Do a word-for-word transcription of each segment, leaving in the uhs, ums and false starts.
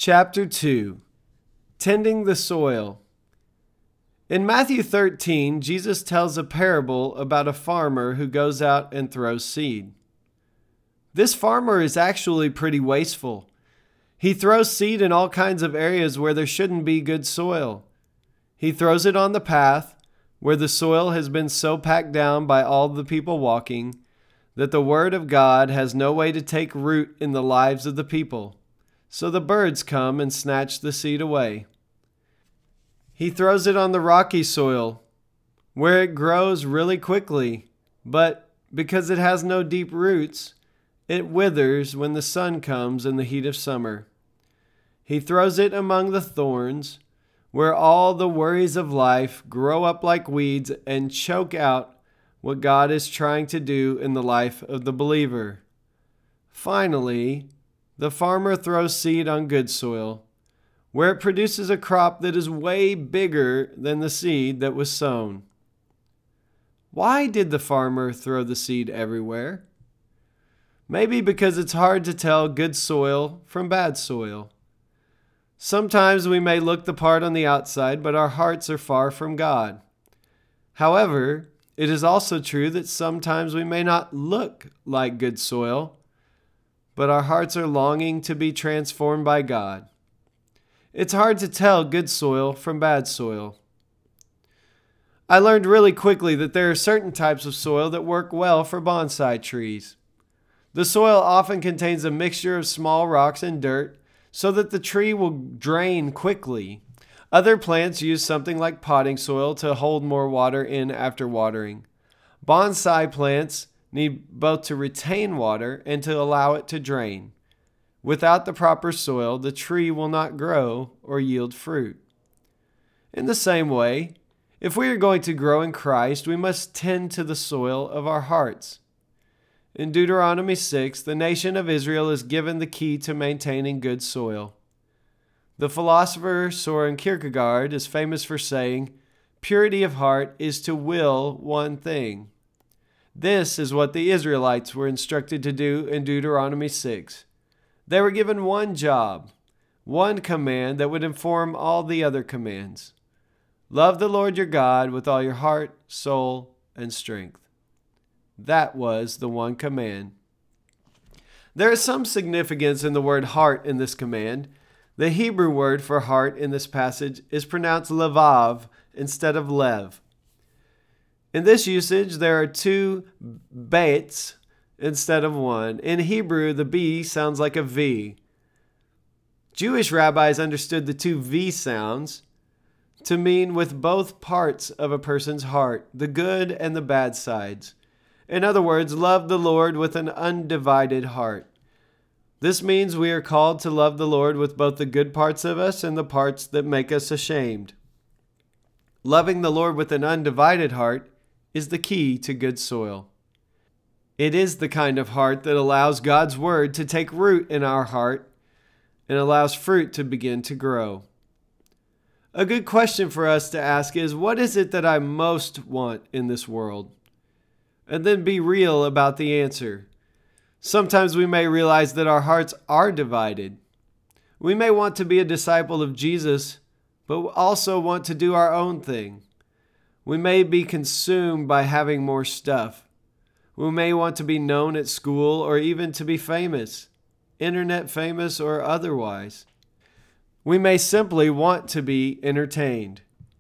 Chapter two. Tending the Soil. In Matthew thirteen, Jesus tells a parable about a farmer who goes out and throws seed. This farmer is actually pretty wasteful. He throws seed in all kinds of areas where there shouldn't be good soil. He throws it on the path, where the soil has been so packed down by all the people walking that the word of God has no way to take root in the lives of the people. So the birds come and snatch the seed away. He throws it on the rocky soil, where it grows really quickly, but because it has no deep roots, it withers when the sun comes in the heat of summer. He throws it among the thorns, where all the worries of life grow up like weeds and choke out what God is trying to do in the life of the believer. Finally, the farmer throws seed on good soil, where it produces a crop that is way bigger than the seed that was sown. Why did the farmer throw the seed everywhere? Maybe because it's hard to tell good soil from bad soil. Sometimes we may look the part on the outside, but our hearts are far from God. However, it is also true that sometimes we may not look like good soil, but our hearts are longing to be transformed by God. It's hard to tell good soil from bad soil. I learned really quickly that there are certain types of soil that work well for bonsai trees. The soil often contains a mixture of small rocks and dirt so that the tree will drain quickly. Other plants use something like potting soil to hold more water in after watering. Bonsai plants need both to retain water and to allow it to drain. Without the proper soil, the tree will not grow or yield fruit. In the same way, if we are going to grow in Christ, we must tend to the soil of our hearts. In Deuteronomy six, the nation of Israel is given the key to maintaining good soil. The philosopher Soren Kierkegaard is famous for saying, "Purity of heart is to will one thing." This is what the Israelites were instructed to do in Deuteronomy six. They were given one job, one command that would inform all the other commands. Love the Lord your God with all your heart, soul, and strength. That was the one command. There is some significance in the word heart in this command. The Hebrew word for heart in this passage is pronounced levav instead of lev. In this usage, there are two baits instead of one. In Hebrew, the B sounds like a V. Jewish rabbis understood the two V sounds to mean with both parts of a person's heart, the good and the bad sides. In other words, love the Lord with an undivided heart. This means we are called to love the Lord with both the good parts of us and the parts that make us ashamed. Loving the Lord with an undivided heart is the key to good soil. It is the kind of heart that allows God's word to take root in our heart and allows fruit to begin to grow. A good question for us to ask is, what is it that I most want in this world? And then be real about the answer. Sometimes we may realize that our hearts are divided. We may want to be a disciple of Jesus, but also want to do our own thing. We may be consumed by having more stuff. We may want to be known at school or even to be famous, internet famous or otherwise. We may simply want to be entertained.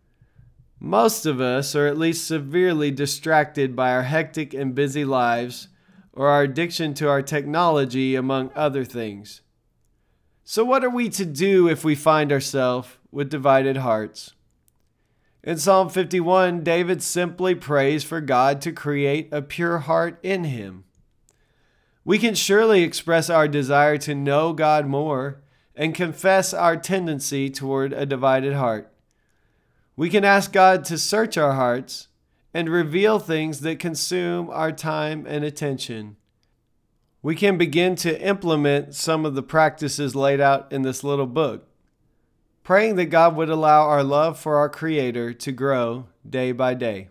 Most of us are at least severely distracted by our hectic and busy lives or our addiction to our technology, among other things. So what are we to do if we find ourselves with divided hearts? In Psalm fifty-one, David simply prays for God to create a pure heart in him. We can surely express our desire to know God more and confess our tendency toward a divided heart. We can ask God to search our hearts and reveal things that consume our time and attention. We can begin to implement some of the practices laid out in this little book, praying that God would allow our love for our Creator to grow day by day.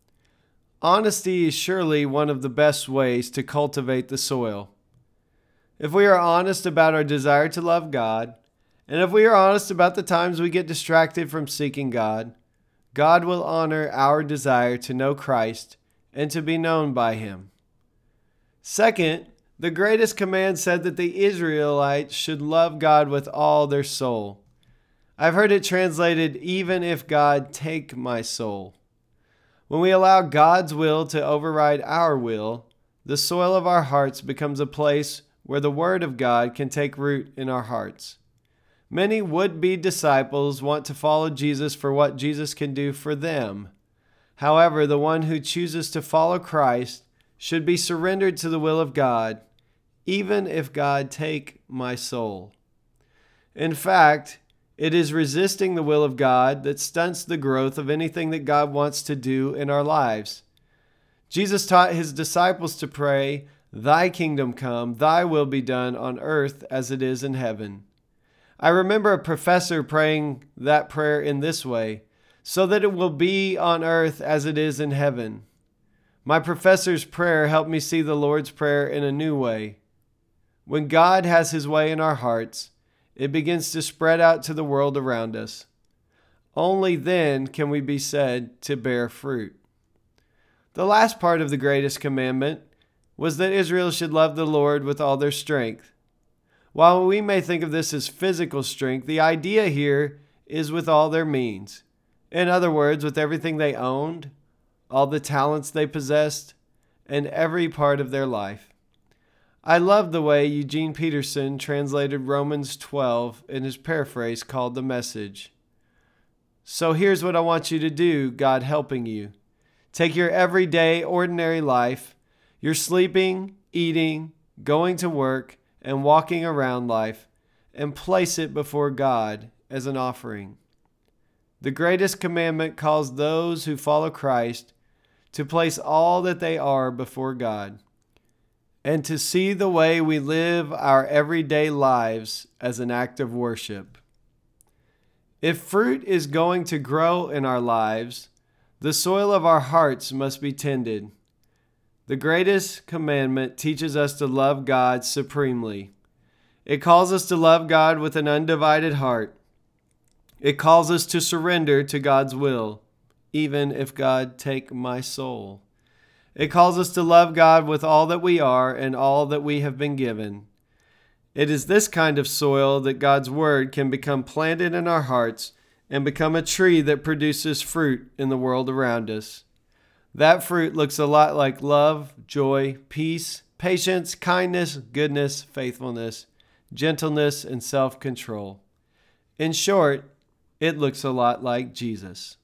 Honesty is surely one of the best ways to cultivate the soil. If we are honest about our desire to love God And if we are honest about the times we get distracted from seeking God, God will honor our desire to know Christ and to be known by Him. Second, the greatest command said that the Israelites should love God with all their soul. I've heard it translated, even if God take my soul. When we allow God's will to override our will, the soil of our hearts becomes a place where the Word of God can take root in our hearts. Many would-be disciples want to follow Jesus for what Jesus can do for them. However, the one who chooses to follow Christ should be surrendered to the will of God, even if God take my soul. In fact, it is resisting the will of God that stunts the growth of anything that God wants to do in our lives. Jesus taught His disciples to pray, "Thy kingdom come, thy will be done on earth as it is in heaven." I remember a professor praying that prayer in this way, "So that it will be on earth as it is in heaven." My professor's prayer helped me see the Lord's Prayer in a new way. When God has His way in our hearts, it begins to spread out to the world around us. Only then can we be said to bear fruit. The last part of the greatest commandment was that Israel should love the Lord with all their strength. While we may think of this as physical strength, the idea here is with all their means. In other words, with everything they owned, all the talents they possessed, and every part of their life. I love the way Eugene Peterson translated Romans twelve in his paraphrase called The Message. So here's what I want you to do, God helping you. Take your everyday, ordinary life, your sleeping, eating, going to work, and walking around life, and place it before God as an offering. The greatest commandment calls those who follow Christ to place all that they are before God, and to see the way we live our everyday lives as an act of worship. If fruit is going to grow in our lives, the soil of our hearts must be tended. The greatest commandment teaches us to love God supremely. It calls us to love God with an undivided heart. It calls us to surrender to God's will, even if God take my soul. It calls us to love God with all that we are and all that we have been given. It is this kind of soil that God's Word can become planted in our hearts and become a tree that produces fruit in the world around us. That fruit looks a lot like love, joy, peace, patience, kindness, goodness, faithfulness, gentleness, and self-control. In short, it looks a lot like Jesus.